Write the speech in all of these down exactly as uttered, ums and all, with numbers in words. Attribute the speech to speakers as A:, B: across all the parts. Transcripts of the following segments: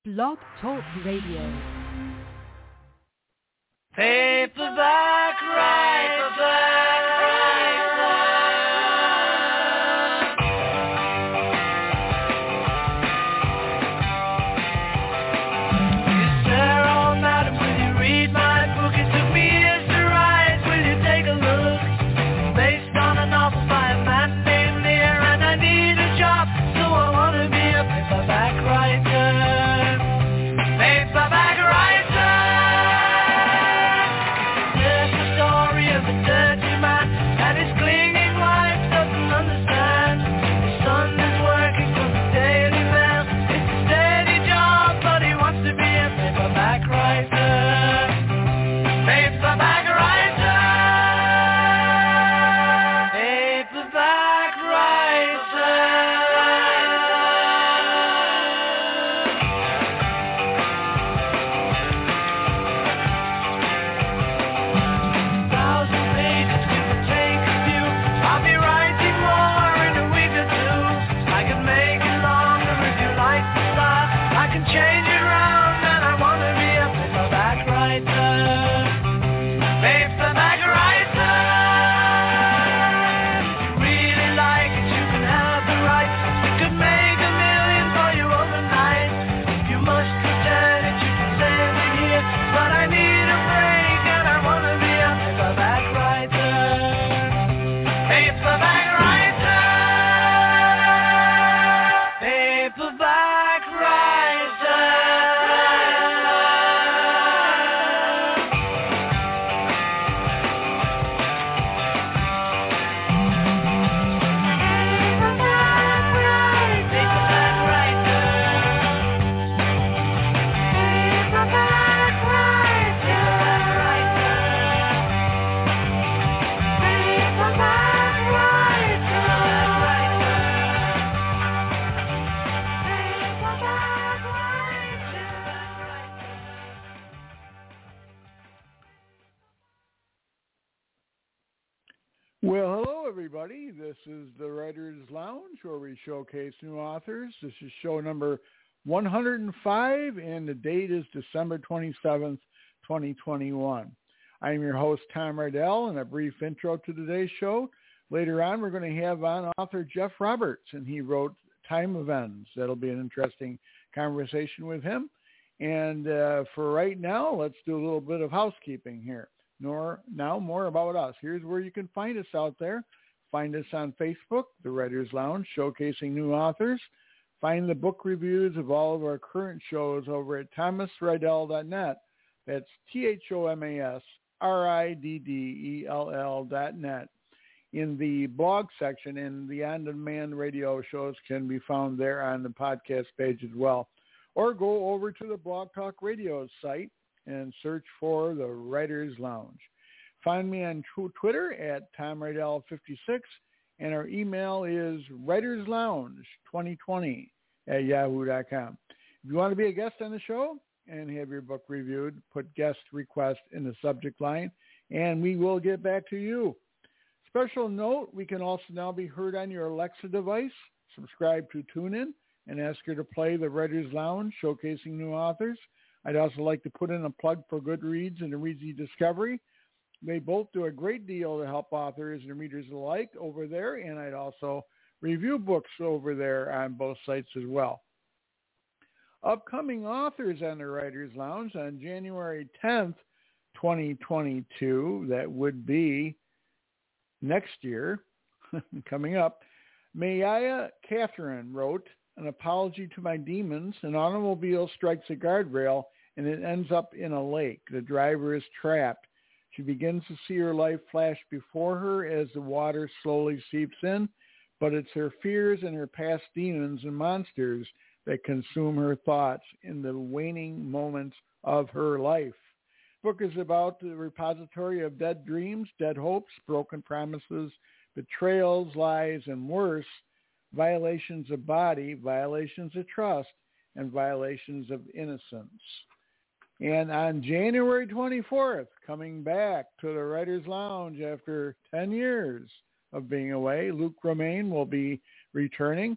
A: Blog Talk Radio.
B: Paperback writer.
C: Well, hello, everybody. This is the Writers Lounge, where we showcase new authors. This is show number one hundred five, and the date is December twenty-seventh, twenty twenty-one. I am your host, Tom Riddell, and a brief intro to today's show. Later on, we're going to have on author Jeff Roberts, and he wrote Time of Ends. That'll be an interesting conversation with him. And uh, for right now, let's do a little bit of housekeeping here. Nor now more about us. Here's where you can find us out there. Find us on Facebook, The Writers Lounge, showcasing new authors. Find the book reviews of all of our current shows over at thomas riddell dot net. That's T H O M A S R I D D E L L dot net. In the blog section, and the on-demand radio shows can be found there on the podcast page as well. Or go over to the Blog Talk Radio site and search for the Writers Lounge. Find me on Twitter at Tom Riddell fifty-six, and our email is writers lounge twenty twenty at yahoo dot com. If you want to be a guest on the show and have your book reviewed, put guest request in the subject line, and we will get back to you. Special note, we can also now be heard on your Alexa device. Subscribe to TuneIn and ask her to play the Writers Lounge, showcasing new authors. I'd also like to put in a plug for Goodreads and Readsy Discovery. They both do a great deal to help authors and readers alike over there, and I'd also review books over there on both sites as well. Upcoming authors on the Writers Lounge on January tenth, twenty twenty-two, that would be next year, coming up, Mayaya Catherine wrote An Apology to My Demons. An automobile strikes a guardrail and it ends up in a lake. The driver is trapped. She begins to see her life flash before her as the water slowly seeps in, but it's her fears and her past demons and monsters that consume her thoughts in the waning moments of her life. The book is about the repository of dead dreams, dead hopes, broken promises, betrayals, lies, and worse, violations of body, violations of trust, and violations of innocence. And on January twenty-fourth, coming back to the Writers Lounge after ten years of being away, Luke Romaine will be returning.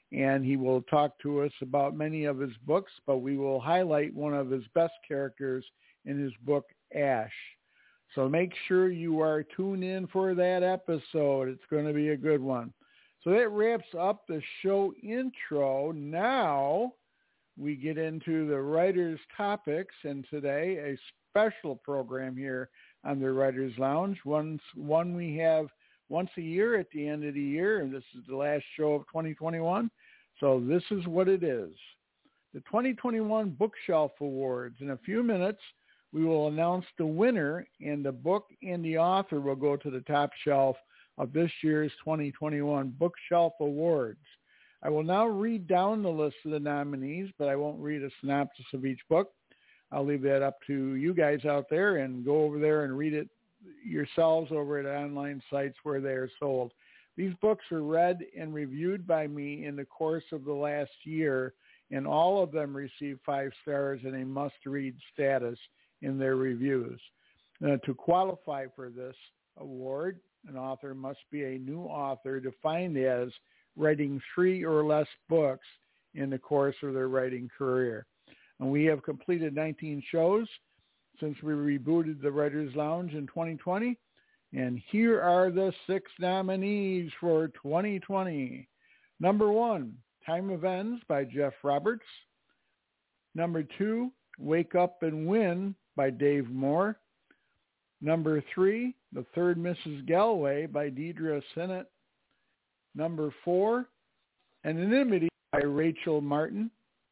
C: and he will talk to us about many of his books, but we will highlight one of his best characters in his book, Ash. So make sure you are tuned in for that episode. It's going to be a good one. So that wraps up the show intro. Now we get into the Writers' Topics, and today a special program here on the Writers' Lounge. One, one we have once a year at the end of the year, and this is the last show of twenty twenty-one. So this is what it is. The twenty twenty-one Bookshelf Awards. In a few minutes, we will announce the winner, and the book and the author will go to the top shelf of this year's twenty twenty-one Bookshelf Awards. I will now read down the list of the nominees, but I won't read a synopsis of each book. I'll leave that up to you guys out there, and go over there and read it yourselves over at online sites where they are sold. These books are read and reviewed by me in the course of the last year, and all of them received five stars and a must-read status in their reviews. Uh, to qualify for this award, an author must be a new author defined as writing three or less books in the course of their writing career. And we have completed nineteen shows since we rebooted the Writers' Lounge in twenty twenty. And here are the six nominees for twenty twenty. Number one, Time of Ends by Jeff Roberts. Number two, Wake Up and Win by Dave Moore. Number three, The Third Missus Galway by Deidre Sinnott. Number four, Anonymity by Rachel Martin.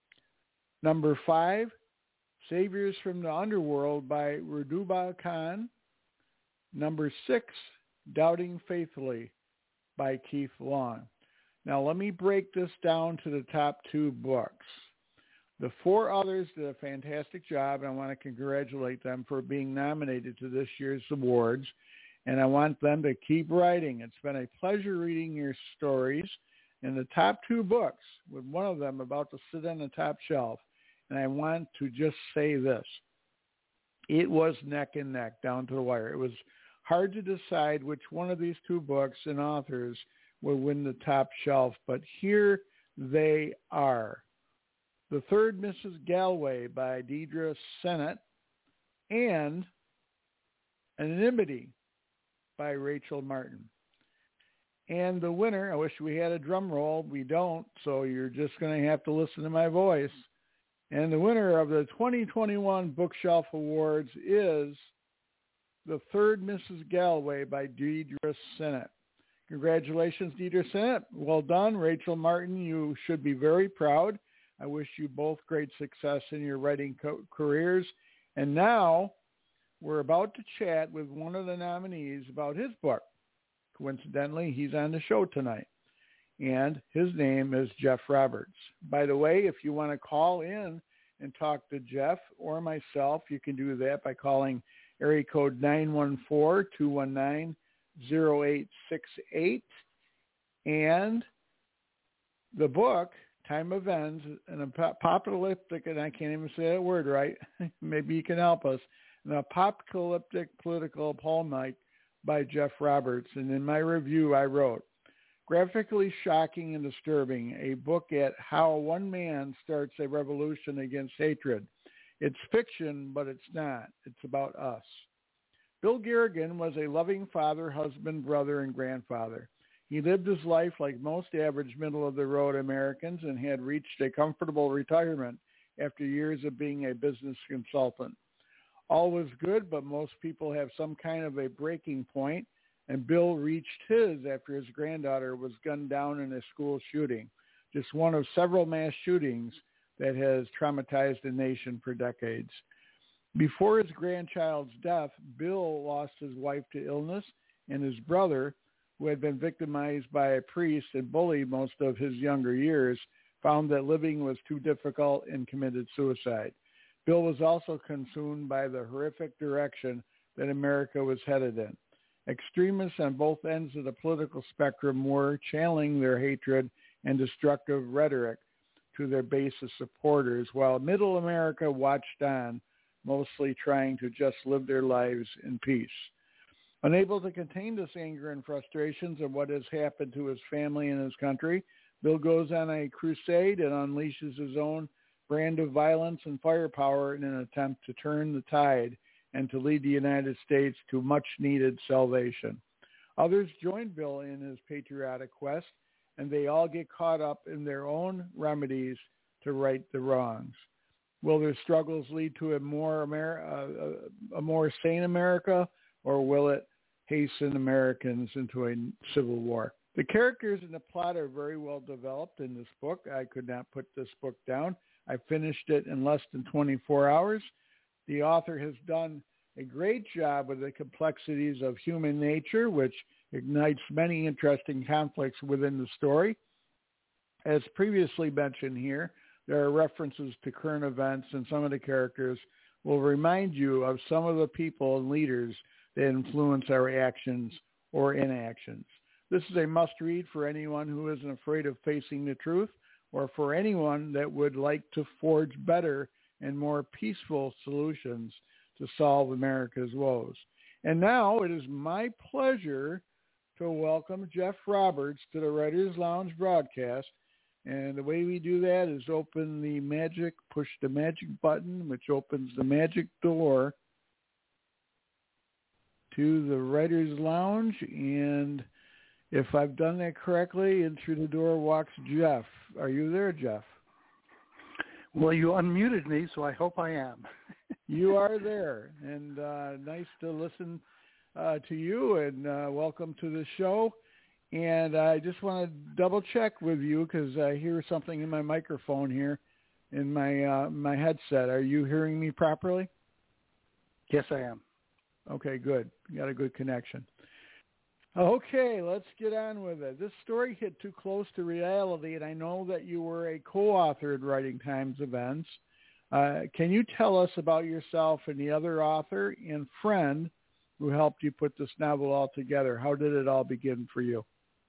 C: Number five, Saviors from the Underworld by Ruduba Khan. Number six, Doubting Faithfully by Keith Long. Now let me break this down to the top two books. The four others did a fantastic job, and I want to congratulate them for being nominated to this year's awards, and I want them to keep writing. It's been a pleasure reading your stories. And the top two books, with one of them about to sit on the top shelf, and I want to just say this. It was neck and neck down to the wire. It was hard to decide which one of these two books and authors will win the top shelf, but here they are. The Third Missus Galway by Deidre Sinnott and Anonymity by Rachel Martin. And the winner, I wish we had a drum roll. We don't, so you're just going to have to listen to my voice. And the winner of the twenty twenty-one Bookshelf Awards is The Third Missus Galway by Deidre Sinnott. Congratulations, Deidre Sinnott. Well done. Rachel Martin, you should be very proud. I wish you both great success in your writing co- careers. And now we're about to chat with one of the nominees about his book. Coincidentally, he's on the show tonight. And his name is Jeff Roberts. By the way, if you want to call in and talk to Jeff or myself, you can do that by calling area code nine one four, two one nine, zero eight six eight. And the book, Time of Ends, an apocalyptic, and I can't even say that word right, maybe you can help us, an apocalyptic political polemic by Jeff Roberts. And in my review, I wrote, graphically shocking and disturbing, a book at how one man starts a revolution against hatred. It's fiction, but it's not. It's about us. Bill Garrigan was a loving father, husband, brother, and grandfather. He lived his life like most average middle-of-the-road Americans and had reached a comfortable retirement after years of being a business consultant. All was good, but most people have some kind of a breaking point, and Bill reached his after his granddaughter was gunned down in a school shooting, just one of several mass shootings that has traumatized the nation for decades. Before his grandchild's death, Bill lost his wife to illness, and his brother, who had been victimized by a priest and bullied most of his younger years, found that living was too difficult and committed suicide. Bill was also consumed by the horrific direction that America was headed in. Extremists on both ends of the political spectrum were channeling their hatred and destructive rhetoric to their base of supporters, while middle America watched on, mostly trying to just live their lives in peace. Unable to contain this anger and frustrations of what has happened to his family and his country, Bill goes on a crusade and unleashes his own brand of violence and firepower in an attempt to turn the tide and to lead the United States to much-needed salvation. Others join Bill in his patriotic quest, and they all get caught up in their own remedies to right the wrongs. Will their struggles lead to a more Amer- uh, a more sane America, or will it hasten Americans into a civil war? The characters and the plot are very well developed in this book. I could not put this book down. I finished it in less than twenty-four hours. The author has done a great job with the complexities of human nature, which ignites many interesting conflicts within the story. As previously mentioned here, there are references to current events, and some of the characters will remind you of some of the people and leaders that influence our actions or inactions. This is a must-read for anyone who isn't afraid of facing the truth, or for anyone that would like to forge better and more peaceful solutions to solve America's woes. And now it is my pleasure to welcome Jeff Roberts to the Writers Lounge broadcast. And the way we do that is open the magic, push the magic button, which opens the magic door to the Writers Lounge. And if I've done that correctly, in through the door walks Jeff. Are you there, Jeff?
D: Well, you unmuted me, so I hope I am.
C: You are there, and uh, nice to listen uh, to you, and uh, welcome to the show. And I just want to double check with you because I hear something in my microphone here in my uh, my headset. Are you hearing me properly?
D: Yes, I am.
C: Okay, good. You got a good connection. Okay, let's get on with it. This story hit too close to reality, and I know that you were a co-author in Writing Times Events. Uh, can you tell us about yourself and the other author and friend who helped you put this novel all together? How did it all begin for you?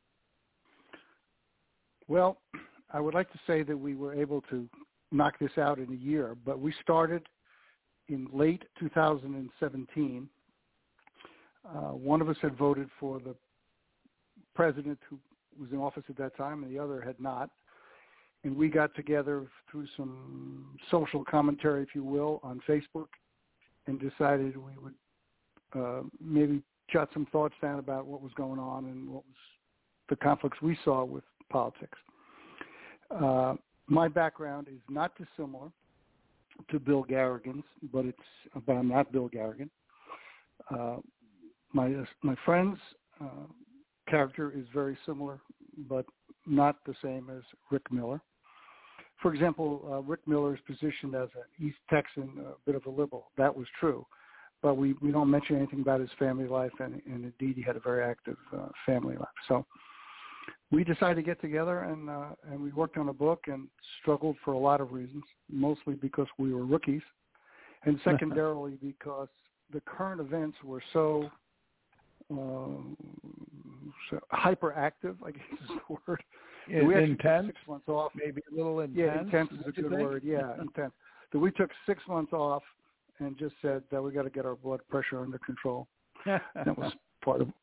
D: Well, I would like to say that we were able to knock this out in a year, but we started in late two thousand seventeen. Uh, one of us had voted for the president who was in office at that time, and the other had not. And we got together through some social commentary, if you will, on Facebook, and decided we would uh, maybe jot some thoughts down about what was going on and what was the conflicts we saw with politics. Uh, my background is not dissimilar to Bill Garrigan's, but it's but I'm not Bill Garrigan. Uh, my my friend's uh, character is very similar, but not the same as Rick Miller. For example, uh, Rick Miller is positioned as an East Texan, a bit of a liberal. That was true, but we, we don't mention anything about his family life, and, and indeed he had a very active uh, family life. So we decided to get together, and uh, and we worked on a book and struggled for a lot of reasons, mostly because we were rookies, and secondarily because the current events were so, uh, so hyperactive, I guess is the word.
C: In,
D: we
C: intense?
D: Took six months off.
C: Maybe a little intense?
D: Yeah, intense is a good word. Yeah, intense. So we took six months off and just said that we got to get our blood pressure under control. That was part of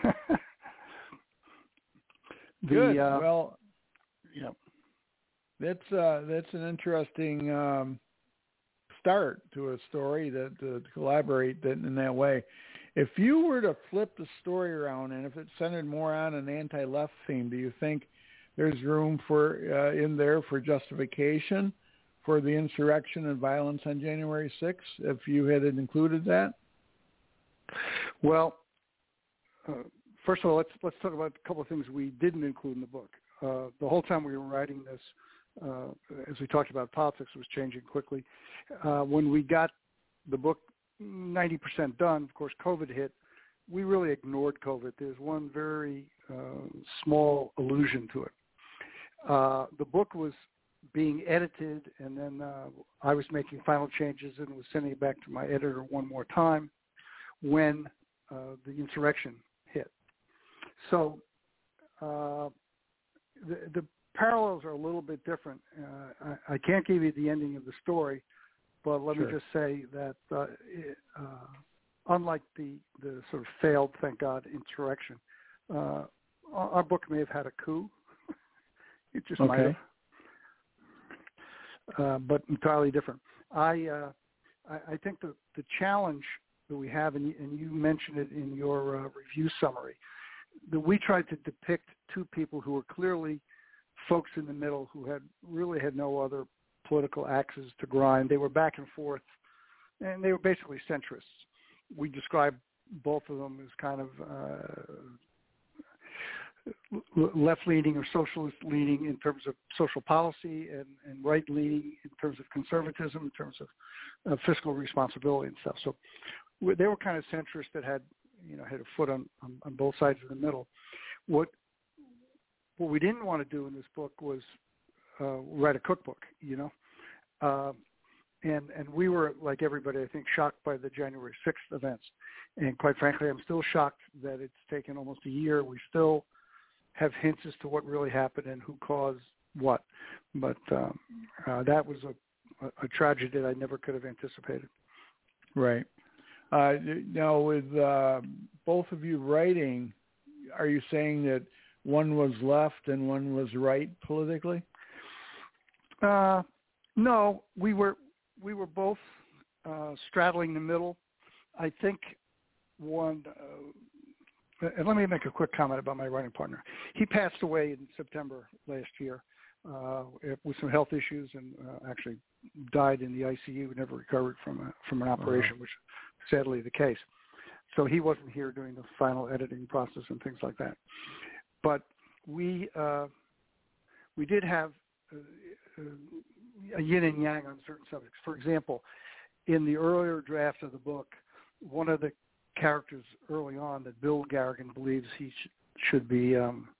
D: the,
C: Good.
D: Uh,
C: well,
D: yeah.
C: That's uh, that's an interesting um, start to a story that to collaborate that in that way. If you were to flip the story around, and if it centered more on an anti-left theme, do you think there's room for uh, in there for justification for the insurrection and violence on January sixth? If you had included that,
D: well, uh, first of all, let's let's talk about a couple of things we didn't include in the book. Uh, the whole time we were writing this, uh, as we talked about, politics was changing quickly. Uh, when we got the book ninety percent done, of course, COVID hit. We really ignored COVID. There's one very uh, small allusion to it. Uh, the book was being edited, and then uh, I was making final changes and was sending it back to my editor one more time when uh, the insurrection hit. So uh, the, the parallels are a little bit different. Uh, I, I can't give you the ending of the story, but let
C: Sure.
D: me just say that uh, it, uh, unlike the, the sort of failed, thank God, insurrection, uh, our, our book may have had a coup. It just
C: Okay.
D: might have, uh, but entirely different. I, uh, I I think the the challenge that we have, and you, and you mentioned it in your uh, review summary, that we tried to depict two people who were clearly folks in the middle who had really had no other political axes to grind. They were back and forth, and they were basically centrists. We described both of them as kind of uh, left-leaning or socialist-leaning in terms of social policy, and, and right-leaning in terms of conservatism, in terms of uh, fiscal responsibility and stuff. So they were kind of centrists that had, you know, had a foot on, on, on both sides of the middle. What what we didn't want to do in this book was uh, write a cookbook, you know. Uh, and and we were, like everybody, I think, shocked by the January sixth events. And quite frankly, I'm still shocked that it's taken almost a year. We still have hints as to what really happened and who caused what. But um, uh, that was a, a, a tragedy that I never could have anticipated.
C: Right. Uh, now, with uh, both of you writing, are you saying that one was left and one was right politically?
D: Uh, no, we were we were both uh, straddling the middle. I think one. Uh, and let me make a quick comment about my writing partner. He passed away in September last year uh, with some health issues, and uh, actually died in the I C U. Never recovered from a, from an operation, uh-huh. which sadly the case. So he wasn't here during the final editing process and things like that. But we uh, we did have uh, a yin and yang on certain subjects. For example, in the earlier draft of the book, one of the characters early on that Bill Garrigan believes he sh- should be, um,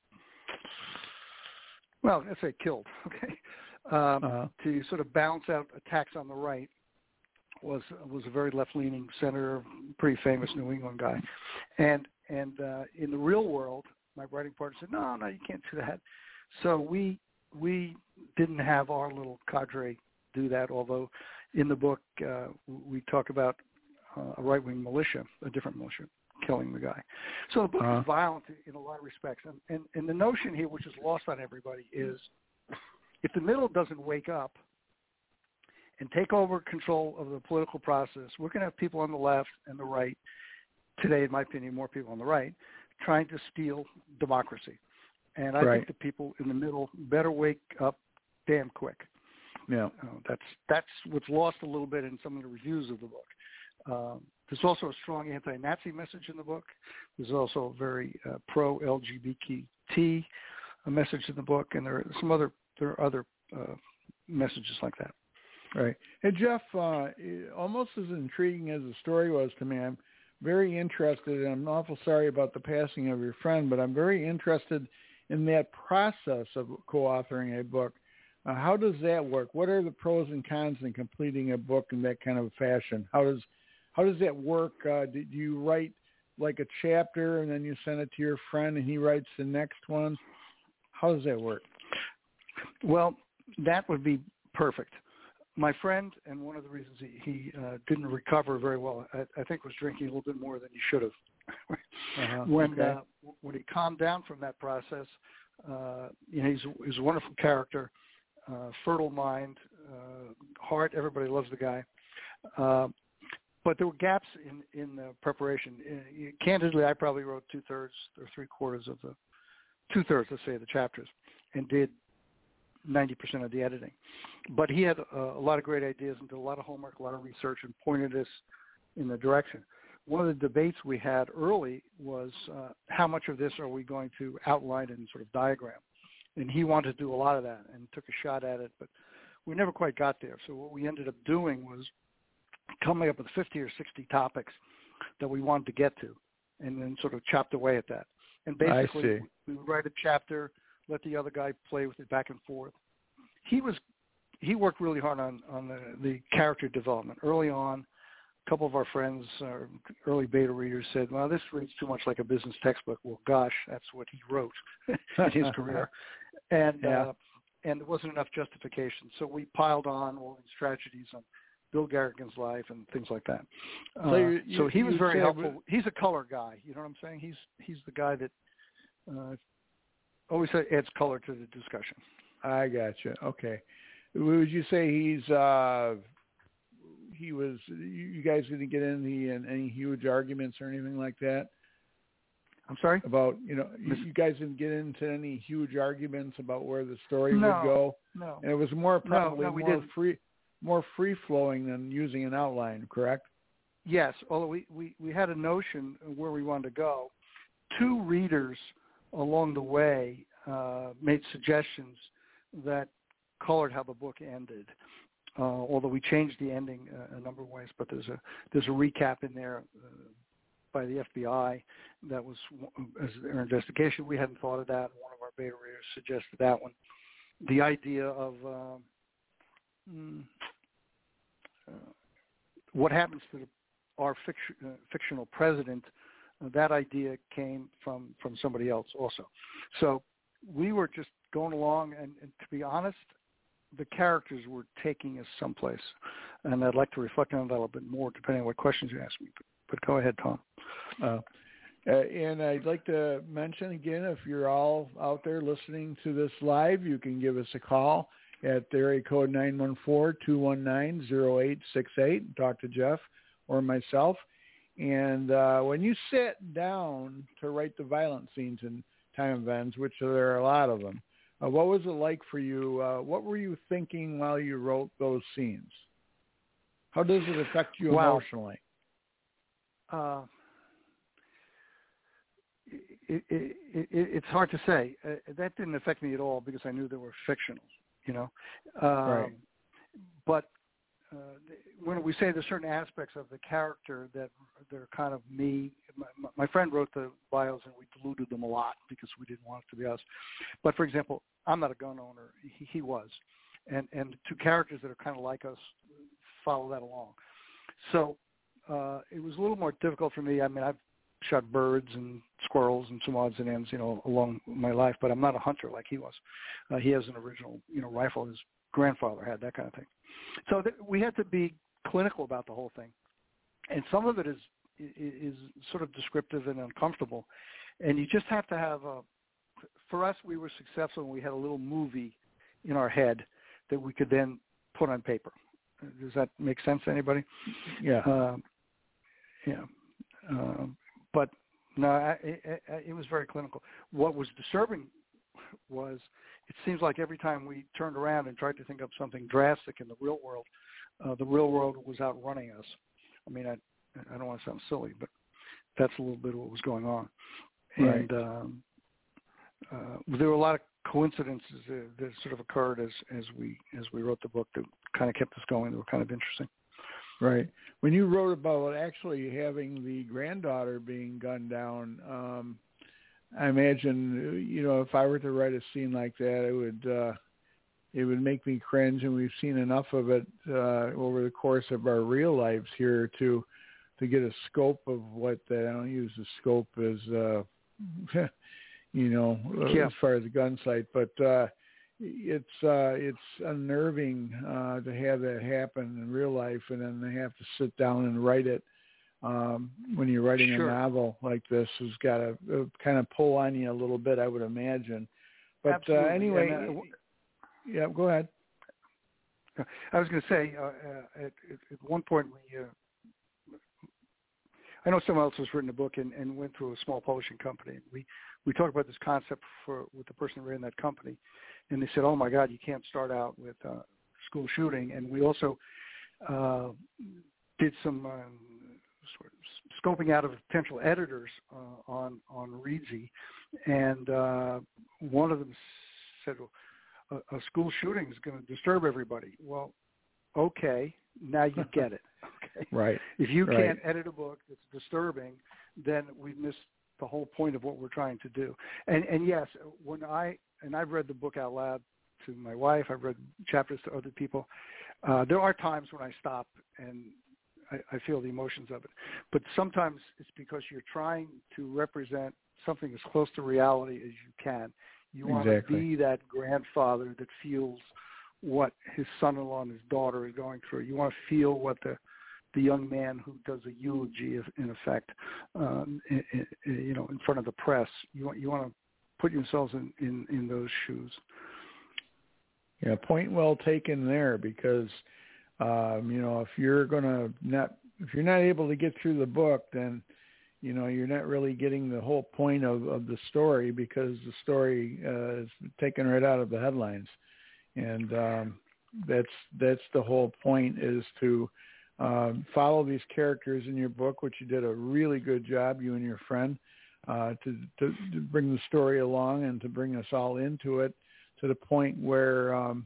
D: well, let's say killed, okay, um, uh-huh. to sort of balance out attacks on the right, was was a very left-leaning senator, pretty famous New England guy. And and uh, in the real world, my writing partner said, no, no, you can't do that. So we we didn't have our little cadre do that, although in the book uh, we talk about uh, a right-wing militia, a different militia, killing the guy. So the book uh-huh. is violent in a lot of respects. And, and, and the notion here, which is lost on everybody, is if the middle doesn't wake up and take over control of the political process, we're going to have people on the left and the right, today, in my opinion, more people on the right, trying to steal democracy. And I
C: right.
D: think the people in the middle better wake up damn quick.
C: Yeah,
D: uh, that's that's what's lost a little bit in some of the reviews of the book. Um, there's also a strong anti-Nazi message in the book. There's also a very uh, pro-L G B T message in the book, and there are some other there are other uh, messages like that.
C: Right. Hey, Jeff, uh, almost as intriguing as the story was to me, I'm very interested, and I'm awful sorry about the passing of your friend, but I'm very interested in that process of co-authoring a book. Uh, how does that work? What are the pros and cons in completing a book in that kind of fashion? How does how does that work? Uh, do you write like a chapter and then you send it to your friend and he writes the next one? How does that work?
D: Well, that would be perfect. My friend, and one of the reasons he, he uh, didn't recover very well, I, I think, was drinking a little bit more than he should have. uh-huh. When okay. uh, when he calmed down from that process, uh, you know, he's, he's a wonderful character, uh, fertile mind, uh, heart. Everybody loves the guy. Uh, but there were gaps in in the preparation. Uh, candidly, I probably wrote two thirds or three quarters of the two thirds, let's say, of the chapters, and did ninety percent of the editing. But he had uh, a lot of great ideas and did a lot of homework, a lot of research, and pointed us in the direction. One of the debates we had early was uh, how much of this are we going to outline in sort of diagram? And he wanted to do a lot of that and took a shot at it, but we never quite got there. So what we ended up doing was coming up with fifty or sixty topics that we wanted to get to, and then sort of chopped away at that. And basically, we would write a chapter, let the other guy play with it back and forth. He was he worked really hard on, on the, the character development. Early on, a couple of our friends, uh, early beta readers, said, well, this reads too much like a business textbook. Well, gosh, that's what he wrote in his career. And yeah. uh, and there wasn't enough justification. So we piled on all these tragedies on Bill Garrigan's life and things like that. Uh, so you, you, so he was very helpful. He's a color guy. You know what I'm saying? He's, he's the guy that uh, always adds color to the discussion.
C: I gotcha. Okay. Would you say he's uh, he was? You guys didn't get in the in any huge arguments or anything like that?
D: I'm sorry?
C: About, you know, you, you guys didn't get into any huge arguments about where the story
D: no,
C: would go?
D: No.
C: And it was more probably
D: no, no, we
C: more
D: didn't.
C: free more free flowing than using an outline, correct?
D: Yes, although we, we, we had a notion of where we wanted to go. Two readers along the way uh, made suggestions that colored how the book ended. Uh, although we changed the ending uh, a number of ways, but there's a there's a recap in there uh, by the F B I that was as their investigation. We hadn't thought of that. One of our beta readers suggested that one. The idea of uh, mm, uh, what happens to the, our fiction, uh, fictional president, uh, that idea came from, from somebody else also. So we were just going along, and, and to be honest, the characters were taking us someplace. And I'd like to reflect on that a little bit more, depending on what questions you ask me. But, but go ahead, Tom.
C: Uh, uh, and I'd like to mention again, if you're all out there listening to this live, you can give us a call at area code nine one four, two one nine, zero eight six eight and talk to Jeff or myself. And uh, when you sit down to write the violent scenes in Time of Ends, which there are a lot of them, uh, what was it like for you? Uh, what were you thinking while you wrote those scenes? How does it affect you
D: wow.
C: emotionally?
D: Uh, it, it, it, it's hard to say. Uh, that didn't affect me at all because I knew they were fictional, you know. Um,
C: right.
D: But uh, when we say there's certain aspects of the character that they're kind of me, my, my friend wrote the bios and we diluted them a lot because we didn't want it to be us. But for example, I'm not a gun owner. He, he was. And, and two characters that are kind of like us follow that along. So uh, it was a little more difficult for me. I mean, I've shot birds and squirrels and some odds and ends, you know, along my life, but I'm not a hunter like he was. Uh, he has an original, you know, rifle his grandfather had, that kind of thing. So th- we had to be clinical about the whole thing. And some of it is, is sort of descriptive and uncomfortable. And you just have to have a, for us, we were successful and we had a little movie in our head that we could then put on paper. Does that make sense to anybody?
C: Yeah.
D: Uh, yeah. Uh, but no, I, it, it was very clinical. What was disturbing was it seems like every time we turned around and tried to think of something drastic in the real world, uh, the real world was outrunning us. I mean, I, I don't want to sound silly, but that's a little bit of what was going on.
C: Right.
D: And um, uh, there were a lot of coincidences uh, that sort of occurred as, as we as we wrote the book that kind of kept us going. They were kind of interesting.
C: Right. When you wrote about actually having the granddaughter being gunned down, um, I imagine, you know, if I were to write a scene like that, it would uh, it would make me cringe, and we've seen enough of it uh, over the course of our real lives here to to get a scope of what that. I don't use the scope as, uh, you know,
D: yeah.
C: as far as the gun sight, but uh, it's uh, it's unnerving uh, to have that happen in real life, and then they have to sit down and write it. Um, when you're writing
D: sure.
C: a novel like this, has got to uh, kind of pull on you a little bit, I would imagine. But uh, anyway, and, uh, yeah, go ahead.
D: I was going to say, uh, uh, at, at one point, we, uh, I know someone else has written a book and, and went through a small publishing company. We we talked about this concept for with the person who ran that company, and they said, "Oh my God, you can't start out with uh, school shooting." And we also uh, did some um, sort of scoping out of potential editors uh, on on Reedsy, and uh, one of them said, well, a, a school shooting is going to disturb everybody. Well, okay, now you get it. Okay,
C: right.
D: If you
C: right.
D: can't edit a book that's disturbing, then we've missed the whole point of what we're trying to do. And and yes, when I and I've read the book out loud to my wife, I've read chapters to other people. Uh, there are times when I stop and I, I feel the emotions of it. But sometimes it's because you're trying to represent something as close to reality as you can. You want
C: exactly.
D: to be that grandfather that feels what his son-in-law and his daughter is going through. You want to feel what the the young man who does a eulogy, in effect, um, in, in, you know, in front of the press. You want you want to put yourselves in, in, in those shoes.
C: Yeah, point well taken there, because um, you know, if you're gonna not if you're not able to get through the book, then you know you're not really getting the whole point of, of the story, because the story uh, is taken right out of the headlines, and um, that's that's the whole point, is to um, follow these characters in your book, which you did a really good job, you and your friend, uh, to, to to bring the story along and to bring us all into it, to the point where, um,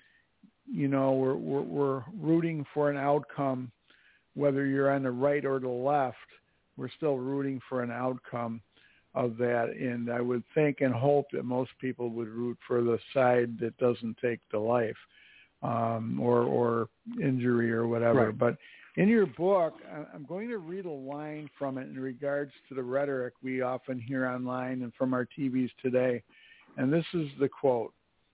C: you know, we're, we're, we're rooting for an outcome, whether you're on the right or the left, we're still rooting for an outcome of that. And I would think and hope that most people would root for the side that doesn't take the life um, or, or injury or whatever.
D: Right.
C: But in your book, I'm going to read a line from it in regards to the rhetoric we often hear online and from our T Vs today. And this is the quote.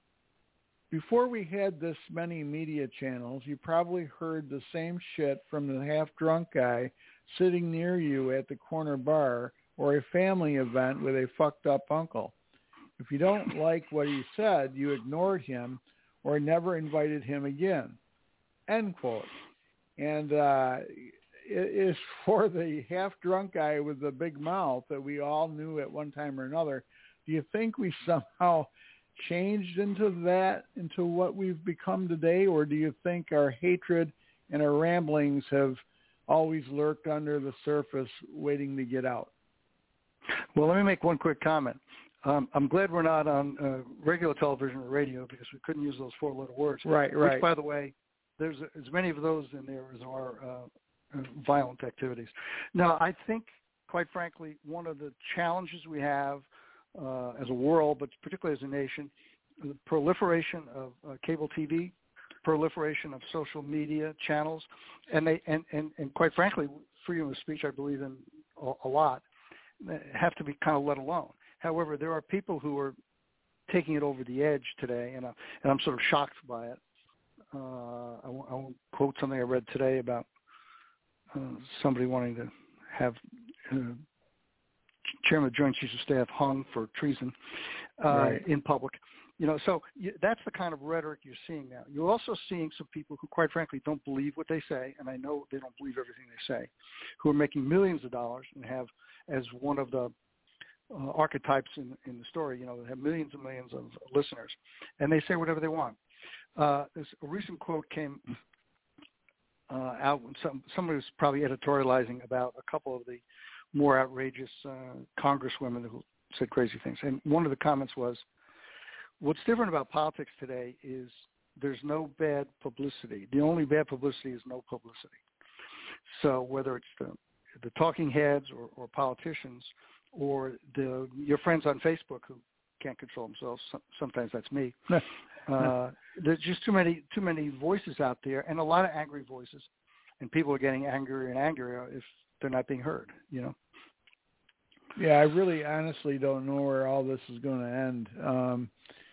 C: Before we had this many media channels, you probably heard the same shit from the half-drunk guy sitting near you at the corner bar or a family event with a fucked-up uncle. If you don't like what he said, you ignored him or never invited him again. End quote. And uh, it is for the half-drunk guy with the big mouth that we all knew at one time or another. Do you think we somehow changed into that, into what we've become today, or do you think our hatred and our ramblings have always lurked under the surface waiting to get out?
D: Well, let me make one quick comment. Um, I'm glad we're not on uh, regular television or radio, because we couldn't use those four-letter words.
C: Right, right.
D: Which, by the way, there's as many of those in there as are uh, violent activities. Now, I think, quite frankly, one of the challenges we have Uh, as a world, but particularly as a nation, the proliferation of uh, cable T V, proliferation of social media channels, and they and, and, and quite frankly, freedom of speech, I believe in a, a lot, have to be kind of let alone. However, there are people who are taking it over the edge today, and, I, and I'm sort of shocked by it. Uh, I, won't, I won't quote something I read today about uh, somebody wanting to have uh, Chairman of the Joint Chiefs of Staff hung for treason uh,
C: right.
D: in public. You know, so you, that's the kind of rhetoric you're seeing now. You're also seeing some people who, quite frankly, don't believe what they say, and I know they don't believe everything they say, who are making millions of dollars and have, as one of the uh, archetypes in, in the story, you know, they have millions and millions of listeners, and they say whatever they want. Uh, this, a recent quote came uh, out when some, somebody was probably editorializing about a couple of the more outrageous uh, congresswomen who said crazy things. And one of the comments was, what's different about politics today is there's no bad publicity. The only bad publicity is no publicity. So whether it's the, the talking heads or, or politicians or the your friends on Facebook who can't control themselves, sometimes that's me, uh, there's just too many too many voices out there, and a lot of angry voices, and people are getting angrier and angrier if they're not being heard, you know?
C: Yeah, I really honestly don't know where all this is going to end. Um,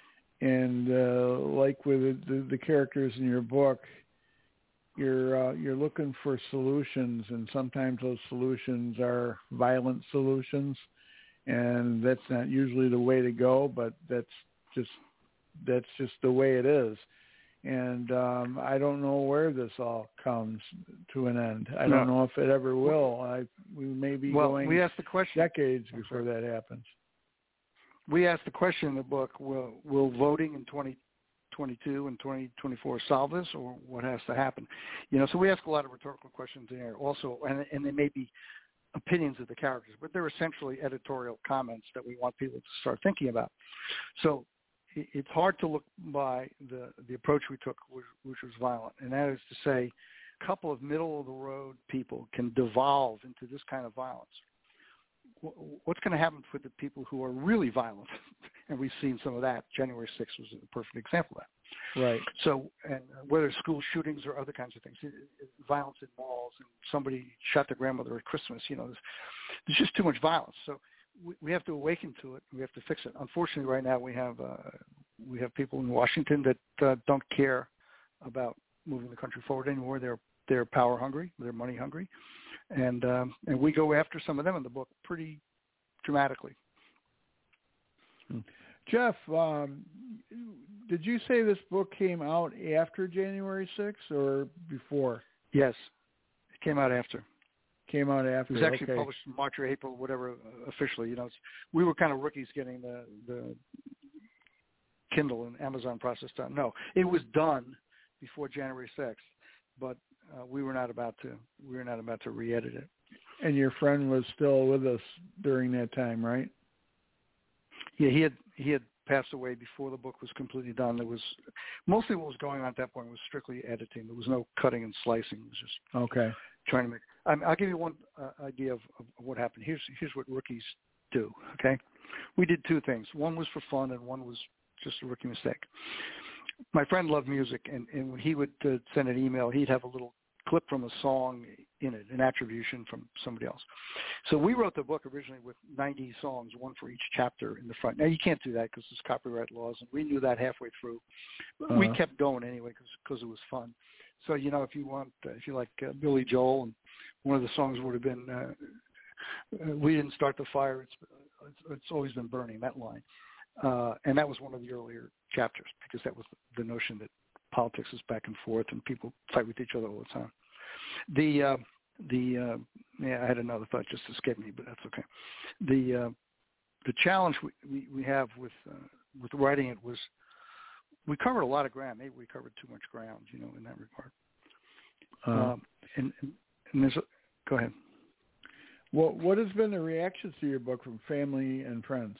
C: and uh, like with the, the characters in your book, you're uh, you're looking for solutions, and sometimes those solutions are violent solutions, and that's not usually the way to go, but that's just that's just the way it is. And um, I don't know where this all comes to an end. I don't
D: no.
C: know if it ever will. I, we may be
D: well,
C: going
D: we asked the question,
C: decades before that happens.
D: We asked the question in the book, will, will voting in twenty twenty-two and twenty twenty-four solve this, or what has to happen? You know, so we ask a lot of rhetorical questions in there also, and, and they may be opinions of the characters, but they're essentially editorial comments that we want people to start thinking about. So it's hard to look by the, the approach we took, which, which was violent, and that is to say a couple of middle-of-the-road people can devolve into this kind of violence. What's going to happen for the people who are really violent? And we've seen some of that. January sixth was a perfect example of that.
C: Right.
D: So, and whether school shootings or other kinds of things, violence in malls, and somebody shot their grandmother at Christmas, you know, there's, there's just too much violence. So we, we have to awaken to it. We have to fix it. Unfortunately, right now we have uh, we have people in Washington that uh, don't care about moving the country forward anymore. They're they're power hungry. They're money hungry. And um, and we go after some of them in the book pretty dramatically.
C: Jeff, um, did you say this book came out after January sixth or before?
D: Yes, it came out after.
C: Came out after.
D: It was actually
C: okay.
D: published in March or April, whatever, uh, officially. You know, it's, we were kind of rookies getting the, the Kindle and Amazon process done. No, it was done before January sixth, but uh, we were not about to. We were not about to re-edit it.
C: And your friend was still with us during that time, right?
D: Yeah, he had he had passed away before the book was completely done. There was mostly what was going on at that point was strictly editing. There was no cutting and slicing. It was just
C: okay.
D: Trying to make. I mean, I'll give you one uh, idea of, of what happened. Here's here's what rookies do. Okay, we did two things. One was for fun, and one was just a rookie mistake. My friend loved music, and, and when he would uh, send an email, he'd have a little clip from a song in it, an attribution from somebody else. So we wrote the book originally with ninety songs, one for each chapter in the front. Now, you can't do that because there's copyright laws, and we knew that halfway through. Uh-huh. We kept going anyway because it was fun. So, you know, if you want, uh, if you like uh, Billy Joel, and one of the songs would have been, uh, we didn't start the fire, it's, it's, it's always been burning, that line. Uh, and that was one of the earlier chapters because that was the notion that politics is back and forth and people fight with each other all the time. The, uh, the uh, yeah, I had another thought just escaped me, but that's okay. The uh, the challenge we, we, we have with uh, with writing it was we covered a lot of ground. Maybe we covered too much ground, you know, in that regard. Uh, um, and, and, and there's a, go ahead.
C: What what has been the reactions to your book from family and friends?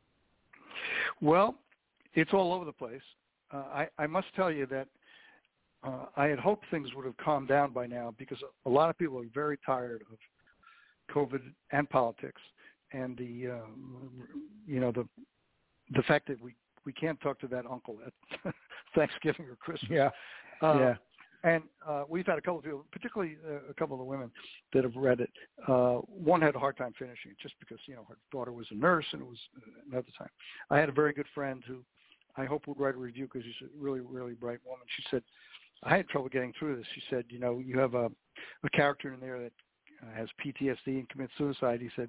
D: Well, it's all over the place. Uh, I, I must tell you that uh, I had hoped things would have calmed down by now because a lot of people are very tired of COVID and politics and the uh, you know the the fact that we, we can't talk to that uncle at Thanksgiving or Christmas.
C: Yeah,
D: uh,
C: yeah.
D: And uh, we've had a couple of people, particularly uh, a couple of the women that have read it. Uh, one had a hard time finishing it just because, you know, her daughter was a nurse and it was uh, another time. I had a very good friend who I hope would write a review because she's a really, really bright woman. She said, I had trouble getting through this. She said, you know, you have a, a character in there that uh, has P T S D and commits suicide. He said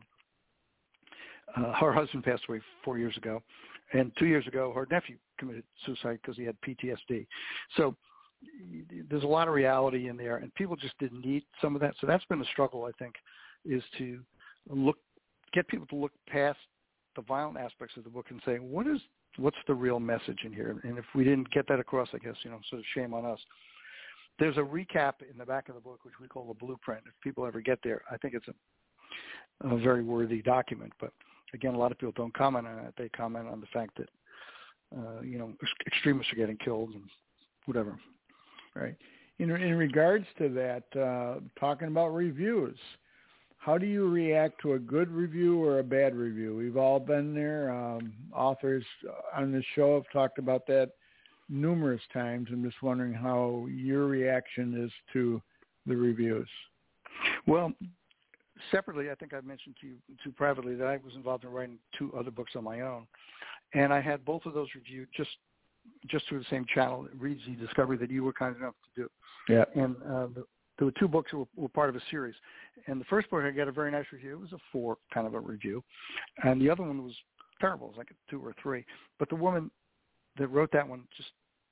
D: uh, her husband passed away four years ago. And two years ago, her nephew committed suicide because he had P T S D. So there's a lot of reality in there, and people just didn't need some of that. So that's been a struggle, I think, is to look, get people to look past the violent aspects of the book and say, what is, what's the real message in here? And if we didn't get that across, I guess, you know, sort of shame on us. There's a recap in the back of the book, which we call the blueprint. If people ever get there, I think it's a, a very worthy document. But again, a lot of people don't comment on it. They comment on the fact that, uh, you know, extremists are getting killed and whatever.
C: Right. In in regards to that, uh, talking about reviews, how do you react to a good review or a bad review? We've all been there. Um, authors on this show have talked about that numerous times. I'm just wondering how your reaction is to the reviews.
D: Well, separately, I think I mentioned to you too privately that I was involved in writing two other books on my own, and I had both of those reviewed just just through the same channel, Reads the Discovery, that you were kind enough to do.
C: Yeah.
D: And uh, the, there were two books that were, were part of a series. And the first book, I got a very nice review. It was a four kind of a review. And the other one was terrible. It was like a two or three. But the woman that wrote that one just,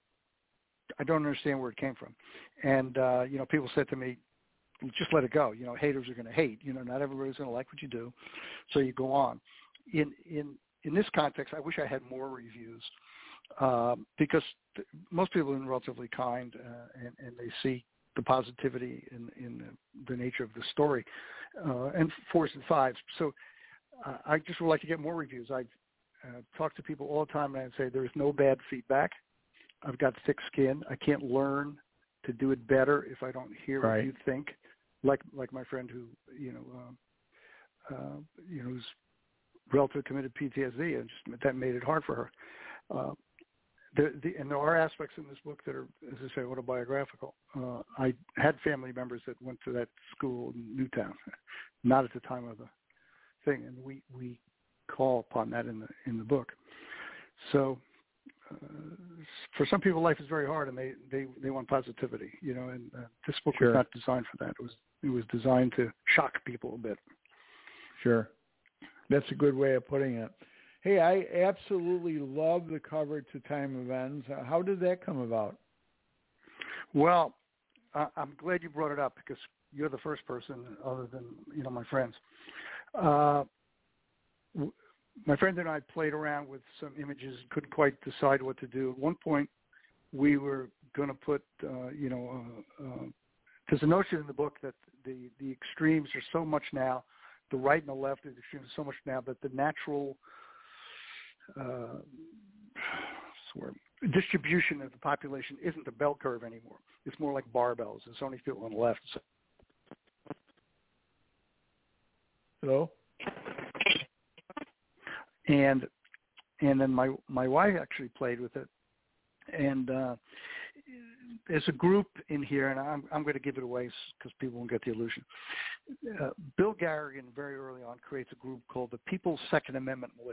D: I don't understand where it came from. And, uh, you know, people said to me, just let it go. You know, haters are going to hate. You know, not everybody's going to like what you do. So you go on. In, in, in this context, I wish I had more reviews. Uh, because th- most people are relatively kind uh, and, and they see the positivity in, in the, the nature of the story, uh, and fours and fives. So uh, I just would like to get more reviews. I uh, talk to people all the time and I say there is no bad feedback. I've got thick skin. I can't learn to do it better if I don't hear
C: right.
D: what you think. Like like my friend who you know uh, uh, you know who's relatively committed P T S D, and just that made it hard for her. Uh, The, the, and there are aspects in this book that are, as I say, autobiographical. Uh, I had family members that went to that school in Newtown, not at the time of the thing, and we, we call upon that in the in the book. So, uh, for some people, life is very hard, and they, they, they want positivity, you know. And uh, this book
C: sure.
D: was not designed for that. It was it was designed to shock people a bit.
C: Sure, that's a good way of putting it. Hey, I absolutely love the cover to Time of Ends. How did that come about?
D: Well, uh, I'm glad you brought it up because you're the first person other than, you know, my friends. Uh, w- my friend and I played around with some images, couldn't quite decide what to do. At one point, we were going to put, uh, you know, uh, uh, there's a notion in the book that the, the extremes are so much now, the right and the left of the extremes are so much now that the natural uh, sort of distribution of the population isn't a bell curve anymore. It's more like barbells. There's only people on the left. So.
C: Hello?
D: And and then my my wife actually played with it, and uh, there's a group in here, and I'm I'm going to give it away because people won't get the illusion. Uh, Bill Garrigan very early on creates a group called the People's Second Amendment Militia.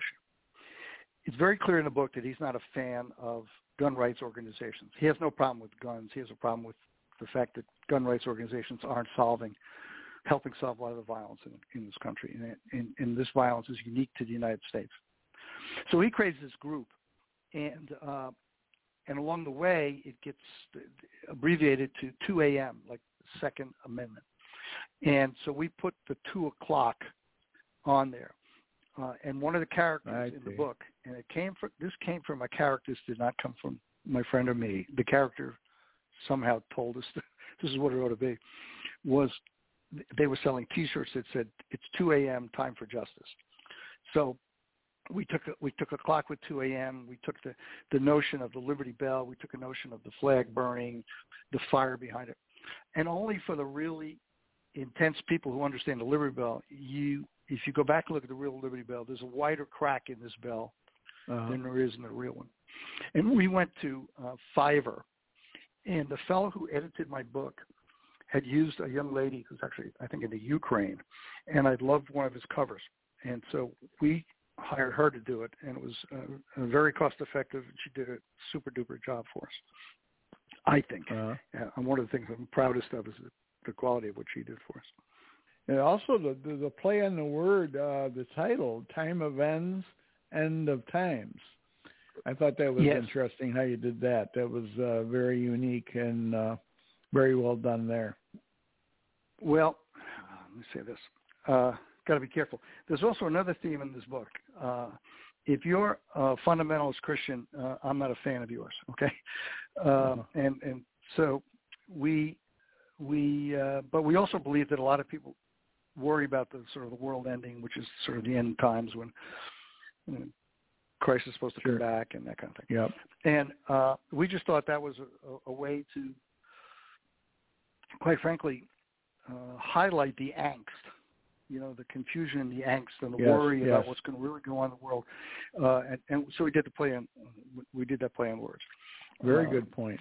D: It's very clear in the book that he's not a fan of gun rights organizations. He has no problem with guns. He has a problem with the fact that gun rights organizations aren't solving, helping solve a lot of the violence in, in this country. And, and, and this violence is unique to the United States. So he creates this group, and uh, and along the way it gets abbreviated to two a.m., like the Second Amendment. And so we put the two o'clock on there. Uh, and one of the characters
C: I
D: in
C: see.
D: the book, and it came from this came from a character. This did not come from my friend or me. The character somehow told us that this is what it ought to be. Was they were selling T-shirts that said "It's two a.m. time for justice." So we took a, we took a clock with two a.m. We took the the notion of the Liberty Bell. We took a notion of the flag burning, the fire behind it, and only for the really intense people who understand the Liberty Bell, you if you go back and look at the real Liberty Bell, there's a wider crack in this bell uh-huh. than there is in the real one. And we went to uh, Fiverr, and the fellow who edited my book had used a young lady who's actually, I think, in the Ukraine, and I loved one of his covers. And so we hired her to do it, and it was uh, very cost-effective, and she did a super-duper job for us, I think. Uh-huh. Uh, and one of the things I'm proudest of is the, the quality of what she did for us.
C: And also the, the, the play on the word, uh, the title, Time of Ends, End of Times. I thought that was
D: yes.
C: interesting how you did that. That was uh, very unique and uh, very well done there.
D: Well, let me say this. Uh, got to be careful. There's also another theme in this book. Uh, if you're a fundamentalist Christian, uh, I'm not a fan of yours, okay? Uh, uh-huh. And and so we, we uh, but we also believe that a lot of people worry about the sort of the world ending, which is sort of the end times when you know, Christ is supposed to
C: sure.
D: come back and that kind of thing.
C: Yep.
D: And uh, we just thought that was a, a way to, quite frankly, uh, highlight the angst, you know, the confusion and the angst and the
C: yes,
D: worry
C: yes.
D: about what's going to really go on in the world. Uh, and, and so we did the play on, we did that play on words.
C: Very
D: uh,
C: good point.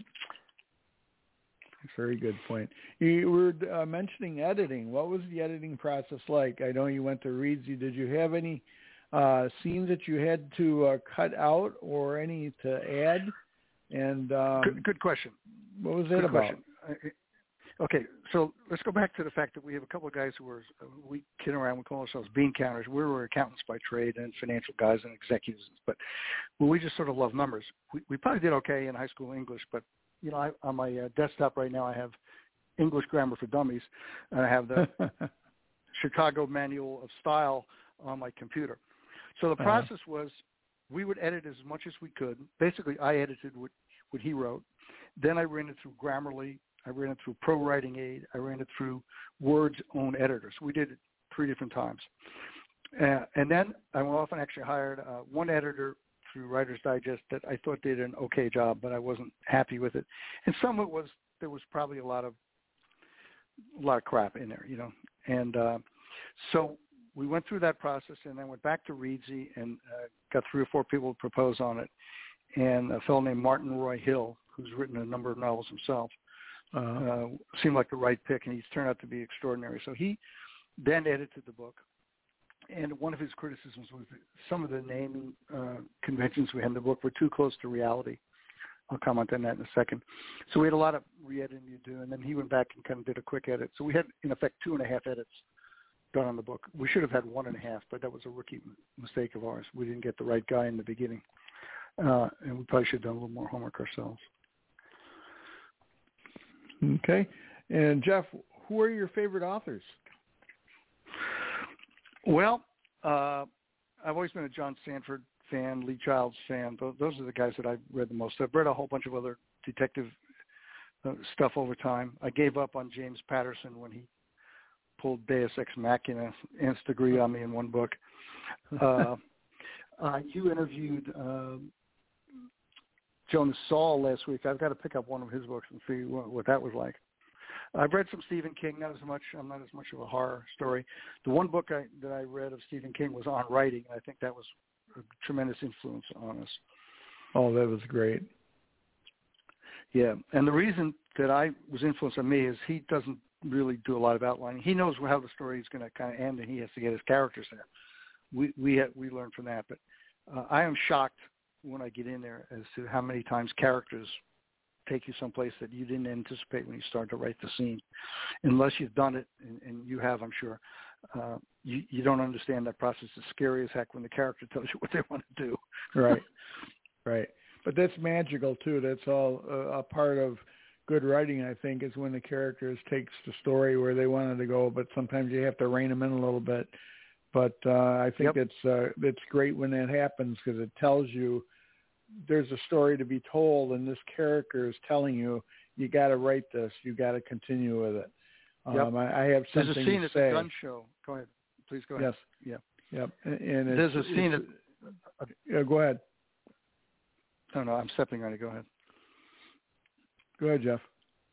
C: Very good point. You were uh, mentioning editing. What was the editing process like? I know you went to Reedsy. Did you have any uh, scenes that you had to uh, cut out or any to add? And um,
D: good, good question.
C: What was
D: good
C: it about?
D: Question. Okay, so let's go back to the fact that we have a couple of guys who were, we kid around, we call ourselves bean counters. We were accountants by trade and financial guys and executives, but well, we just sort of love numbers. We, we probably did okay in high school English, but you know, I, on my uh, desktop right now, I have English Grammar for Dummies, and I have the Chicago Manual of Style on my computer. So the process uh-huh. was we would edit as much as we could. Basically, I edited what, what he wrote. Then I ran it through Grammarly. I ran it through Pro Writing Aid. I ran it through Word's own editor. So we did it three different times. Uh, and then I often actually hired uh, one editor through Writer's Digest that I thought did an okay job, but I wasn't happy with it. And some of it was, there was probably a lot of, a lot of crap in there, you know. And uh, so we went through that process and then went back to Reedsy and uh, got three or four people to propose on it. And a fellow named Martin Roy Hill, who's written a number of novels himself, uh-huh. uh, seemed like the right pick, and he's turned out to be extraordinary. So he then edited the book. And one of his criticisms was that some of the naming uh, conventions we had in the book were too close to reality. I'll comment on that in a second. So we had a lot of re-editing to do, and then he went back and kind of did a quick edit. So we had, in effect, two and a half edits done on the book. We should have had one and a half, but that was a rookie mistake of ours. We didn't get the right guy in the beginning, uh, and we probably should have done a little more homework ourselves.
C: Okay. And Jeff, who are your favorite authors?
D: Well, uh, I've always been a John Sanford fan, Lee Childs fan. Those are the guys that I've read the most. I've read a whole bunch of other detective uh, stuff over time. I gave up on James Patterson when he pulled Deus Ex Machina, nth degree on me in one book. Uh, uh, you interviewed uh, Jonas Saul last week. I've got to pick up one of his books and see what, what that was like. I've read some Stephen King, not as much. I'm not as much of a horror story. The one book I, that I read of Stephen King was On Writing. I think that was a tremendous influence on us.
C: Oh, that was great.
D: Yeah, and the reason that I was influenced on me is he doesn't really do a lot of outlining. He knows how the story is going to kind of end, and he has to get his characters there. We we ha- we learned from that, but uh, I am shocked when I get in there as to how many times characters take you someplace that you didn't anticipate when you start to write the scene. Unless you've done it, and, and you have, I'm sure, uh, you, you don't understand that process. It's scary as heck when the character tells you what they want to do.
C: Right, right. But that's magical, too. That's all uh, a part of good writing, I think, is when the characters takes the story where they wanted to go, but sometimes you have to rein them in a little bit. But uh, I think
D: Yep.
C: it's uh, it's great when that happens because it tells you there's a story to be told, and this character is telling you, you got to write this, you got to continue with it. Um,
D: Yep.
C: I, I have something
D: There's a scene
C: to
D: at
C: say.
D: the gun show. Go ahead. Please go ahead.
C: Yes.
D: Yeah.
C: Yep. And, and it's,
D: There's a scene
C: it's,
D: at...
C: Yeah, go ahead.
D: No, no, I'm stepping on it. Go ahead.
C: Go ahead, Jeff.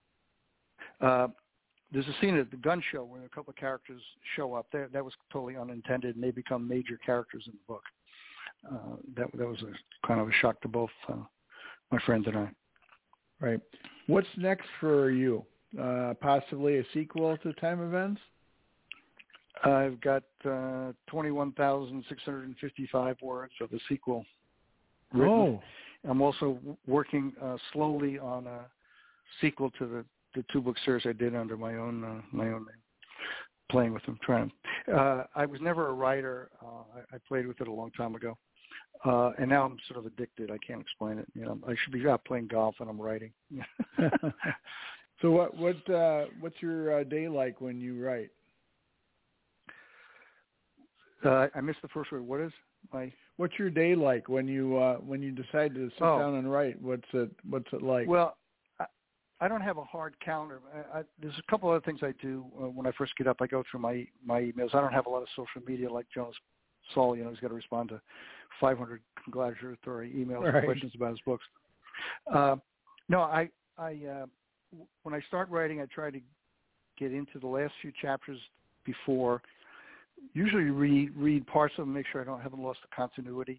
D: Uh, there's a scene at the gun show where a couple of characters show up. There, that was totally unintended, and they become major characters in the book. Uh, that that was a, kind of a shock to both uh, my friend and I.
C: Right. What's next for you? Uh, possibly a sequel to Time Events?
D: I've got uh, twenty-one thousand six hundred fifty-five words of a sequel written.
C: Oh.
D: I'm also working uh, slowly on a sequel to the, the two-book series I did under my own uh, my own name, playing with them. Trying. Uh, I was never a writer. Uh, I, I played with it a long time ago, uh, and now I'm sort of addicted. I can't explain it. You know, I should be out playing golf and I'm writing.
C: So what what uh, what's your uh, day like when you write?
D: Uh, I missed the first word. What is my?
C: What's your day like when you uh, when you decide to sit
D: Oh.
C: down and write? What's it What's it like?
D: Well, I, I don't have a hard calendar. I, I, there's a couple other things I do uh, when I first get up. I go through my my emails. I don't have a lot of social media like Jonas Saul. You know, he's got to respond to five hundred congratulatory emails
C: Right.
D: and questions about his books. Uh, no, I I uh, when I start writing, I try to get into the last few chapters before. Usually read read parts of them, make sure I don't haven't lost the continuity.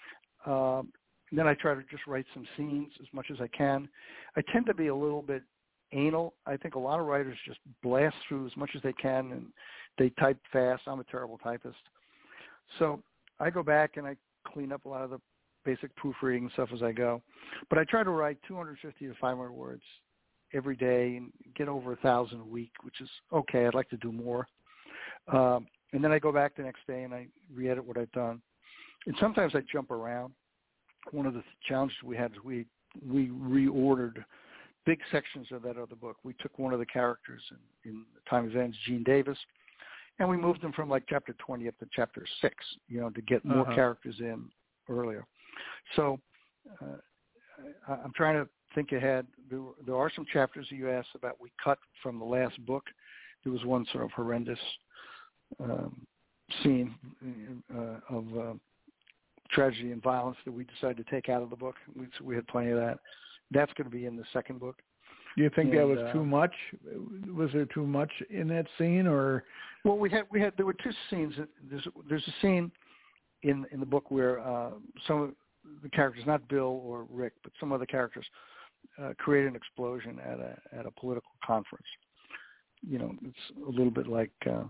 D: Um, and then I try to just write some scenes as much as I can. I tend to be a little bit anal. I think a lot of writers just blast through as much as they can, and they type fast. I'm a terrible typist. So I go back and I clean up a lot of the basic proofreading stuff as I go. But I try to write two hundred fifty to five hundred words every day and get over one thousand a week, which is okay. I'd like to do more. Um, And then I go back the next day and I re-edit what I've done. And sometimes I jump around. One of the challenges we had is we we reordered big sections of that other book. We took one of the characters in, in Time Events, Gene Davis, and we moved them from like chapter twenty up to chapter six, you know, to get more
C: Uh-huh.
D: characters in earlier. So uh, I, I'm trying to think ahead. There, there are some chapters that you asked about we cut from the last book. There was one sort of horrendous Um, scene uh, of uh, tragedy and violence that we decided to take out of the book. We, we had plenty of that. That's going to be in the second book.
C: Do you think
D: and,
C: that was
D: uh,
C: too much? Was there too much in that scene, or?
D: Well, we had we had there were two scenes. There's there's a scene in in the book where uh, some of the characters, not Bill or Rick, but some other characters, uh, create an explosion at a at a political conference. You know, it's a little bit like. Uh,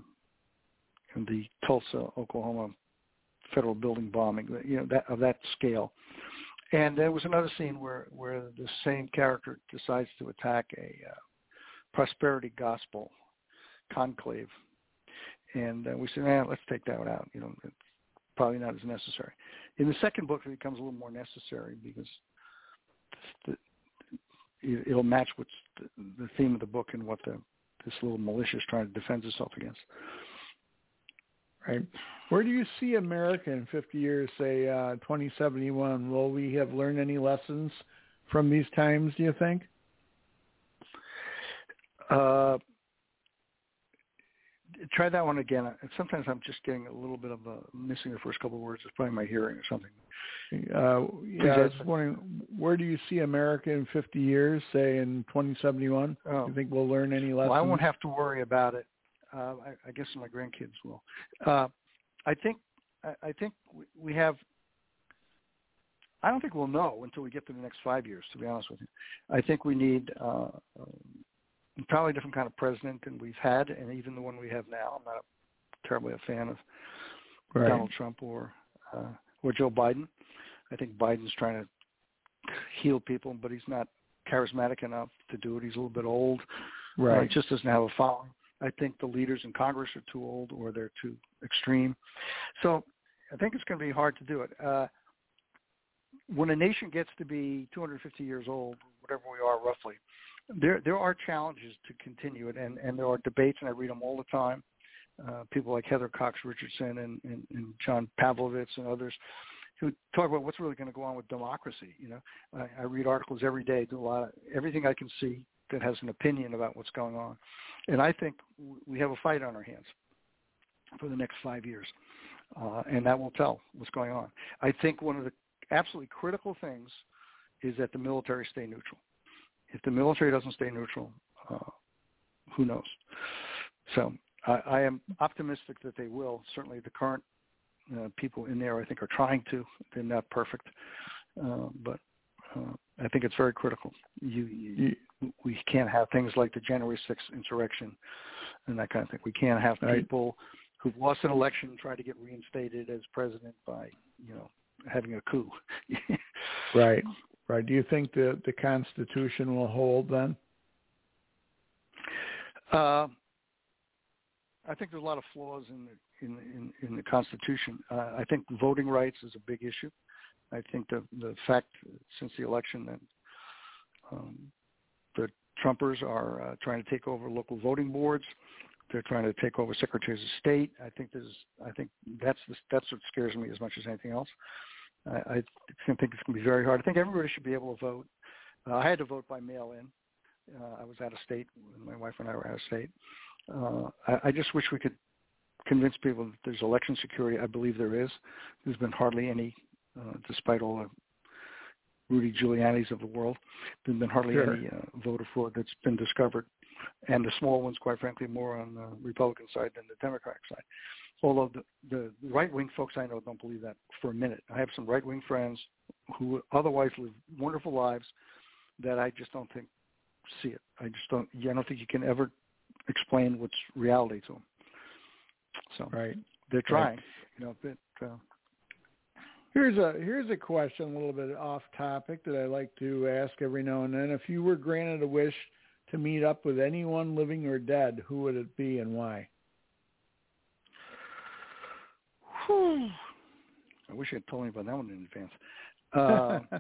D: in the Tulsa, Oklahoma federal building bombing, you know, that of that scale. And there was another scene where, where the same character decides to attack a uh, prosperity gospel conclave. And uh, we said, eh, let's take that one out. You know, it's probably not as necessary. In the second book, it becomes a little more necessary because the, it'll match what's the, the theme of the book and what the this little militia is trying to defend itself against.
C: Right. Where do you see America in fifty years, say uh, twenty seventy-one? Will we have learned any lessons from these times, do you think?
D: Uh, try that one again. Sometimes I'm just getting a little bit of a, missing the first couple of words. It's probably my hearing or something.
C: Uh, yeah, I was wondering, where do you see America in fifty years, say in twenty seventy-one?
D: Oh.
C: Do you think we'll learn any lessons?
D: Well, I won't have to worry about it. Uh, I, I guess my grandkids will. Uh, I think I, I think we have. I don't think we'll know until we get to the next five years. To be honest with you, I think we need uh, probably a different kind of president than we've had, and even the one we have now. I'm not a, terribly a fan of right. Donald Trump or uh, or Joe Biden. I think Biden's trying to heal people, but he's not charismatic enough to do it. He's a little bit old.
C: Right.
D: Uh, he just doesn't have a following. I think the leaders in Congress are too old or they're too extreme. So I think it's going to be hard to do it. Uh, when a nation gets to be two hundred fifty years old, whatever we are roughly, there there are challenges to continue it, and, and there are debates, and I read them all the time. Uh, people like Heather Cox Richardson and, and, and John Pavlovitz and others who talk about what's really going to go on with democracy. You know, I, I read articles every day, do a lot of everything I can see that has an opinion about what's going on. And I think we have a fight on our hands for the next five years, uh, and that will tell what's going on. I think one of the absolutely critical things is that the military stay neutral. If the military doesn't stay neutral, uh, who knows? So I, I am optimistic that they will. Certainly the current uh, people in there, I think, are trying to. They're not perfect, uh, but uh, I think it's very critical. You, you, we can't have things like the January sixth insurrection and that kind of thing. We can't have people right. who've lost an election try to get reinstated as president by, you know, having a coup.
C: Right, right. Do you think the, the Constitution will hold then?
D: Uh, I think there's a lot of flaws in the, in, in, in the Constitution. Uh, I think voting rights is a big issue. I think the the fact since the election that um, the Trumpers are uh, trying to take over local voting boards, they're trying to take over secretaries of state. I think there's, I think that's the, that's what scares me as much as anything else. I, I think it's going to be very hard. I think everybody should be able to vote. Uh, I had to vote by mail-in. Uh, I was out of state. My wife and I were out of state. Uh, I, I just wish we could convince people that there's election security. I believe there is. There's been hardly any. Uh, despite all the Rudy Giuliani's of the world, there's been hardly
C: sure.
D: any uh, voter fraud that's been discovered. And the small ones, quite frankly, more on the Republican side than the Democratic side. Although the, the right-wing folks I know don't believe that for a minute. I have some right-wing friends who otherwise live wonderful lives that I just don't think see it. I just don't, I don't think you can ever explain what's reality to them. So
C: right.
D: they're trying,
C: right.
D: you know, but, uh,
C: Here's a here's a question, a little bit off topic that I like to ask every now and then. If you were granted a wish to meet up with anyone living or dead, who would it be and why?
D: Whew. I wish I'd told me about that one in advance. Uh,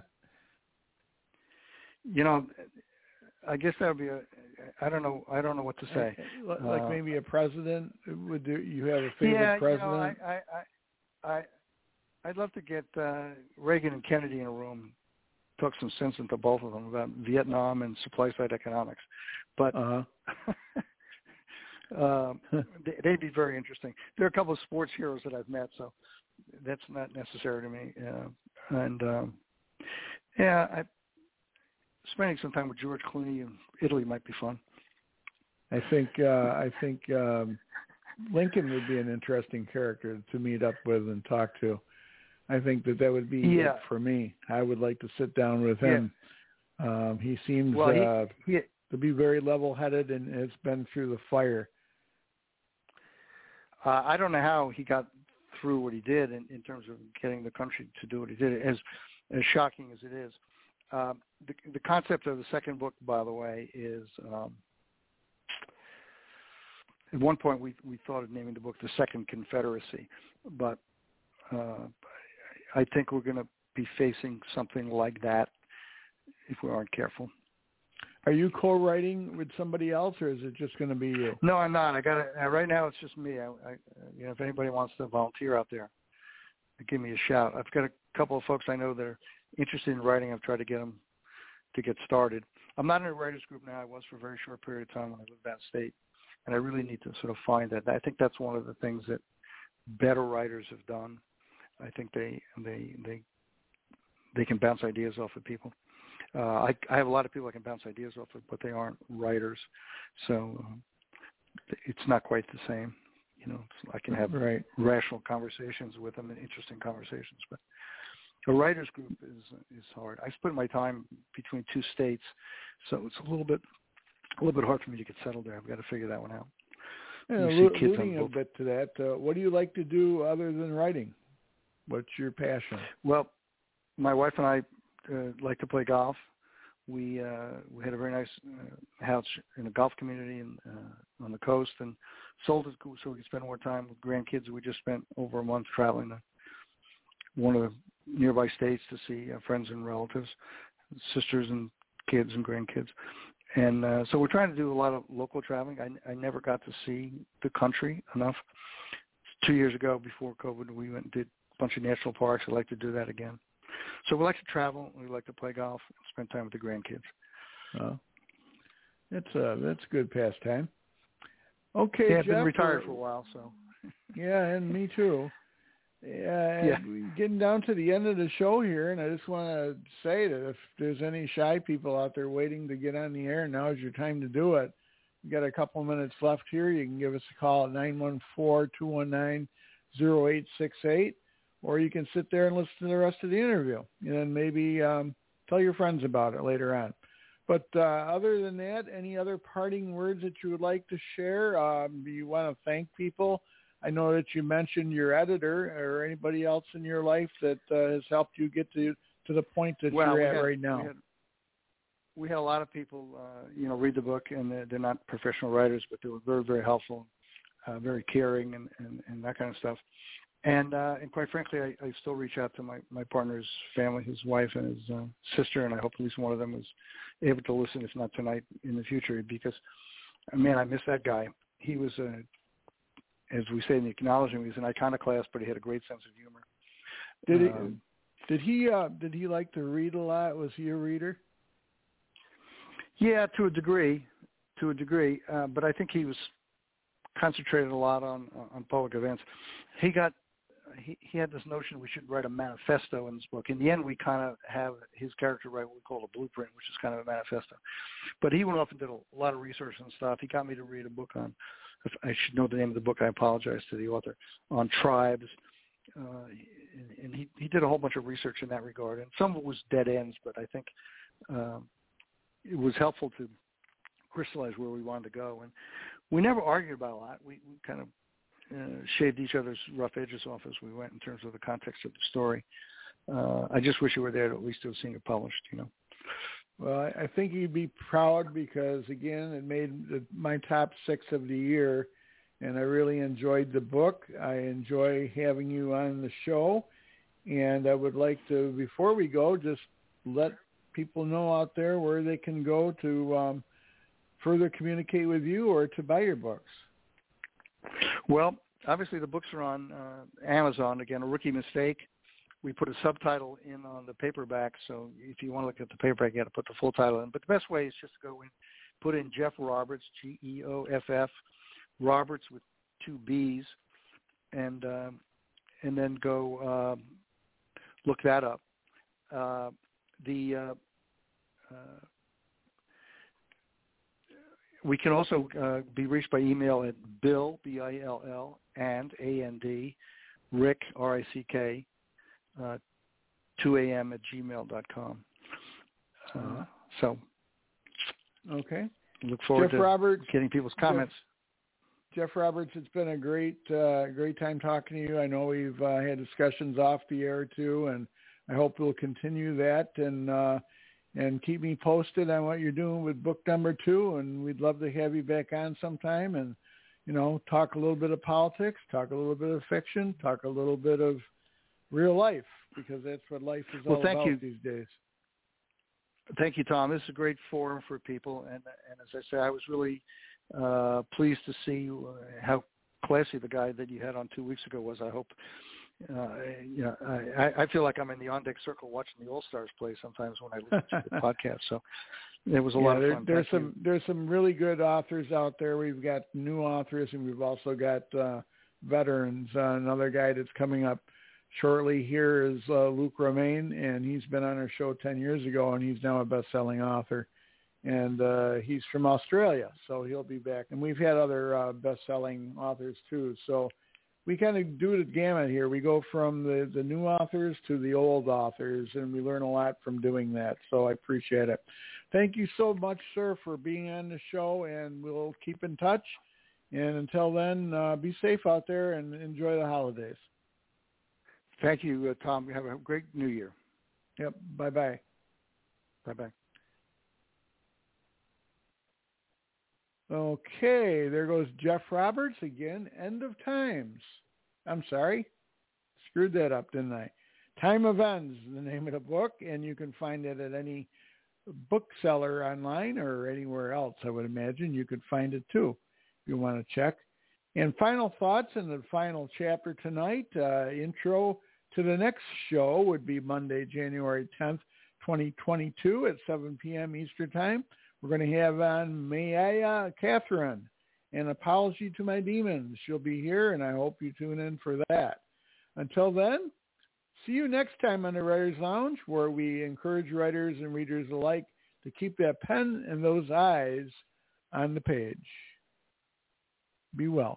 D: you know, I guess that would be a. I don't know. I don't know what to say.
C: Like
D: uh,
C: maybe a president. Would you have a favorite
D: yeah,
C: president?
D: You know, I, I, I, I'd love to get uh, Reagan and Kennedy in a room, talk some sense into both of them about Vietnam and supply side economics. But
C: uh-huh.
D: uh, they, they'd be very interesting. There are a couple of sports heroes that I've met, so that's not necessary to me. Uh, and um, yeah, I, spending some time with George Clooney in Italy might be fun.
C: I think uh, I think um, Lincoln would be an interesting character to meet up with and talk to. I think that that would be
D: yeah.
C: it for me. I would like to sit down with him. Yeah. Um, he seems
D: well, he,
C: uh,
D: he,
C: to be very level-headed and has been through the fire.
D: Uh, I don't know how he got through what he did in, in terms of getting the country to do what he did, as as shocking as it is. Um, the, the concept of the second book, by the way, is um, at one point we we thought of naming the book The Second Confederacy, but uh, I think we're going to be facing something like that if we aren't careful.
C: Are you co-writing with somebody else, or is it just going to be you?
D: No, I'm not. I got it uh, right now. It's just me. I, I, you know, if anybody wants to volunteer out there, give me a shout. I've got a couple of folks I know that are interested in writing. I've tried to get them to get started. I'm not in a writers group now. I was for a very short period of time when I lived downstate, and I really need to sort of find that. I think that's one of the things that better writers have done. I think they they they they can bounce ideas off of people. Uh, I, I have a lot of people I can bounce ideas off of, but they aren't writers, so um, it's not quite the same. You know, I can have
C: right.
D: rational conversations with them and interesting conversations, but a writers group is is hard. I split my time between two states, so it's a little bit a little bit hard for me to get settled there. I've got to figure that one out.
C: Yeah,
D: You see kids
C: alluding a bit to that, uh, what do you like to do other than writing? What's your passion?
D: Well, my wife and I uh, like to play golf. We uh, we had a very nice uh, house in a golf community in, uh, on the coast, and sold it so we could spend more time with grandkids. We just spent over a month traveling to one of the nearby states to see uh, friends and relatives, sisters and kids and grandkids. And uh, so we're trying to do a lot of local traveling. I, I never got to see the country enough. Two years ago, before COVID, we went and did a bunch of national parks. I'd like to do that again. So we like to travel. We like to play golf and spend time with the grandkids.
C: Oh, that's a that's a good pastime. Okay,
D: yeah, I've
C: Jeff,
D: been retired
C: uh,
D: for a while, so.
C: Yeah, and me too. Yeah,
D: yeah.
C: We're getting down to the end of the show here, and I just want to say that if there's any shy people out there waiting to get on the air, now is your time to do it. We've got a couple minutes left here. You can give us a call at nine one four, two one nine, zero eight six eight, or you can sit there and listen to the rest of the interview, and then maybe um, tell your friends about it later on. But uh, other than that, any other parting words that you would like to share? Um, do you want to thank people? I know that you mentioned your editor or anybody else in your life that uh, has helped you get to, to the point that
D: well,
C: you're at
D: had,
C: right now.
D: We had, we had a lot of people, uh, you know, read the book, and they're, they're not professional writers, but they were very, very helpful, uh, very caring, and, and, and that kind of stuff. And uh, and quite frankly, I, I still reach out to my, my partner's family, his wife and his uh, sister, and I hope at least one of them is able to listen, if not tonight, in the future, because, man, I miss that guy. He was, a, as we say in the acknowledgement, he was an iconoclast, but he had a great sense of humor.
C: Did he,
D: um,
C: did he, uh, did he like to read a lot? Was he a reader?
D: Yeah, to a degree, to a degree, uh, but I think he was concentrated a lot on on public events. He got he, he had this notion we should write a manifesto in this book. In the end, we kind of have his character write what we call a blueprint, which is kind of a manifesto. But he went off and did a lot of research and stuff. He got me to read a book on, if I should know the name of the book, I apologize to the author, on tribes. Uh, and, and he, he did a whole bunch of research in that regard. And some of it was dead ends, but I think um, it was helpful to crystallize where we wanted to go. And we never argued about a lot. We, we kind of uh, shaved each other's rough edges off as we went in terms of the context of the story. Uh, I just wish you were there to at least have seen it published, you know.
C: Well, I think you'd be proud because, again, it made the, my top six of the year, and I really enjoyed the book. I enjoy having you on the show, and I would like to, before we go, just let people know out there where they can go to um, further communicate with you or to buy your books.
D: Well, obviously the books are on uh, Amazon. Again, A Rookie Mistake. We put a subtitle in on the paperback, so if you want to look at the paperback, you got to put the full title in. But the best way is just to go in, put in Jeff Roberts, G E O F F, Roberts with two B's, and um, and then go um, look that up. Uh, the uh, uh, we can also uh, be reached by email at Bill, B I L L, and A N D, Rick, R I C K, uh, two a.m. at gmail dot com. Uh, so,
C: okay.
D: Look forward
C: Jeff
D: to
C: Roberts,
D: getting people's comments.
C: Jeff, Jeff Roberts, it's been a great, uh, great time talking to you. I know we've uh, had discussions off the air too, and I hope we'll continue that and uh, and keep me posted on what you're doing with book number two. And we'd love to have you back on sometime and you know, talk a little bit of politics, talk a little bit of fiction, talk a little bit of real life, because that's what life is all
D: well, thank
C: about
D: you.
C: these days.
D: Thank you, Tom. This is a great forum for people, and and as I say, I was really uh, pleased to see how classy the guy that you had on two weeks ago was. I hope, uh, you know, I, I feel like I'm in the on-deck circle watching the All-Stars play sometimes when I listen to the podcast. So it was a
C: yeah,
D: lot
C: there,
D: of fun.
C: There's
D: Thank
C: some
D: you.
C: there's some really good authors out there. We've got new authors, and we've also got uh, veterans. Uh, another guy that's coming up shortly here is uh, Luke Romaine, and he's been on our show ten years ago, and he's now a best-selling author. And uh, he's from Australia, so he'll be back. And we've had other uh, best-selling authors, too. So we kind of do the gamut here. We go from the, the new authors to the old authors, and we learn a lot from doing that. So I appreciate it. Thank you so much, sir, for being on the show, and we'll keep in touch. And until then, uh, be safe out there and enjoy the holidays.
D: Thank you, uh, Tom. Have a great New Year.
C: Yep. Bye-bye.
D: Bye-bye.
C: Okay, there goes Jeff Roberts again. End of Times. I'm sorry. Screwed that up, didn't I? Time of Ends is the name of the book, and you can find it at any bookseller online or anywhere else, I would imagine. You could find it, too, if you want to check. And final thoughts in the final chapter tonight. Uh, intro to the next show would be Monday, January tenth, twenty twenty-two at seven p.m. Eastern Time. We're going to have on Maya Catherine, An Apology to My Demons. She'll be here, and I hope you tune in for that. Until then, see you next time on the Writers Lounge, where we encourage writers and readers alike to keep that pen and those eyes on the page. Be well.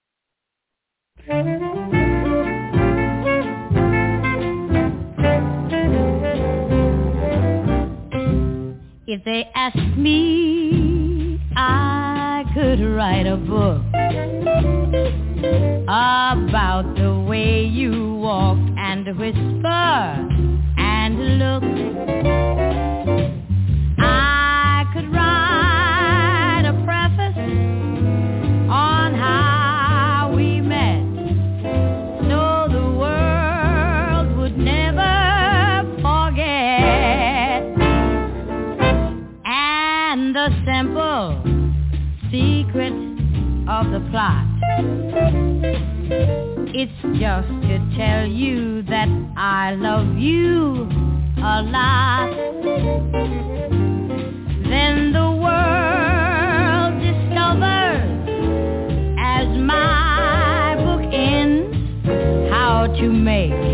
A: If they asked me, I could write a book about the way you walk and whisper and look. I could write a preface on how we met, so the world would never forget. And the simple secret of the plot, it's just to tell you that I love you a lot. Then the world discovers, as my book ends, how to make